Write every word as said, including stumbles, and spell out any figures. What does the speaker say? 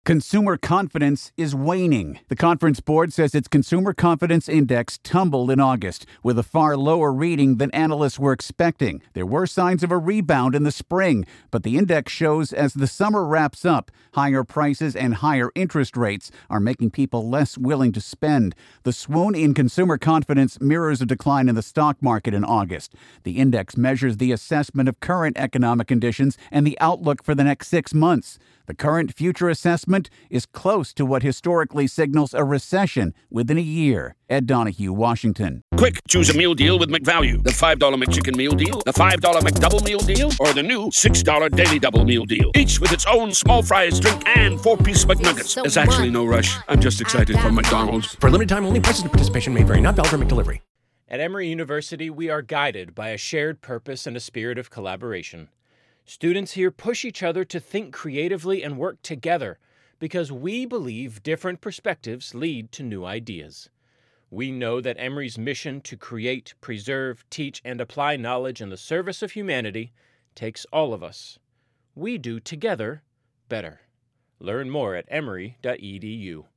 Consumer confidence is waning. The Conference Board says its Consumer Confidence Index tumbled in August, with a far lower reading than analysts were expecting. There were signs of a rebound in the spring, but the index shows as the summer wraps up, higher prices and higher interest rates are making people less willing to spend. The swoon in consumer confidence mirrors a decline in the stock market in August. The index measures the assessment of current economic conditions and the outlook for the next six months. The current future assessment is close to what historically signals a recession within a year. Ed Donahue, Washington. Quick, choose a meal deal with McValue. The five dollar McChicken meal deal, the five dollar McDouble meal deal, or the new six dollar Daily Double meal deal. Each with its own small fries, drink, and four-piece McNuggets. So There's actually no rush. I'm just excited for McDonald's. For a limited time only, prices and participation may vary. Not valid for McDelivery. At Emory University, we are guided by a shared purpose and a spirit of collaboration. Students here push each other to think creatively and work together because we believe different perspectives lead to new ideas. We know that Emory's mission to create, preserve, teach, and apply knowledge in the service of humanity takes all of us. We do together better. Learn more at emory dot e d u.